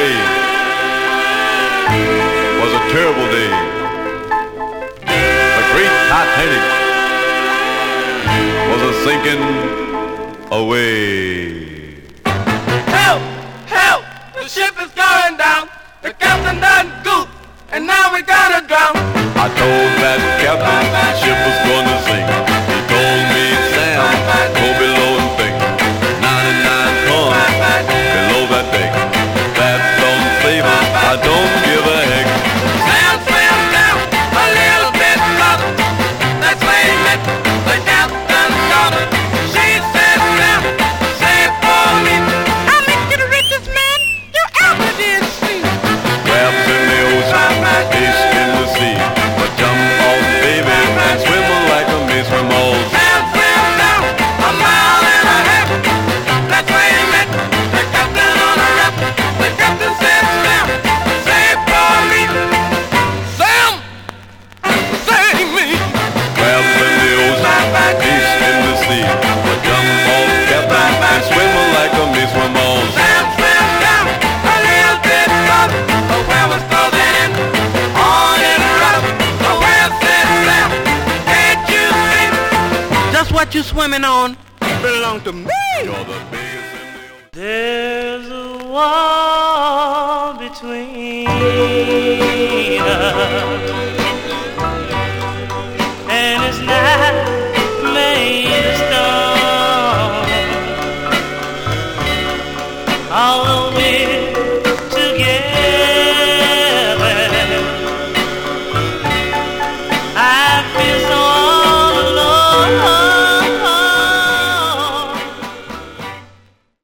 day was a terrible day. The great Titanic was a sinking away. Help! Help! The ship is going down. The captain done goop, and now we gotta drown. I told that captain the ship was gonna sink. He told me, Sam, go below and think. 99 tons below that deck. That don't save us, I don't give a heck. Sam swam down a little bit further. That's where he met the captain's daughter. She said, Sam, say it for me. I'll make you the richest man you ever did see. Crabs in the ocean, fish in the sea. But jump off, baby, and swim like a miss from all. Sam swam down a mile and a half. That's where he met the captain on a raft. The captain said, Sam, say it for me. Sam, save me. Crabs in the ocean, fish in the sea. But jump off, captain, and swim like a miss from all. Sam swam down a little bit further. The well was closing in on his rudder. The whale said, Sam, can't you see? Just what you swimming on belong to me. You're the biggest in the ocean. There's a wall between us, and it's not made of stone. Although we're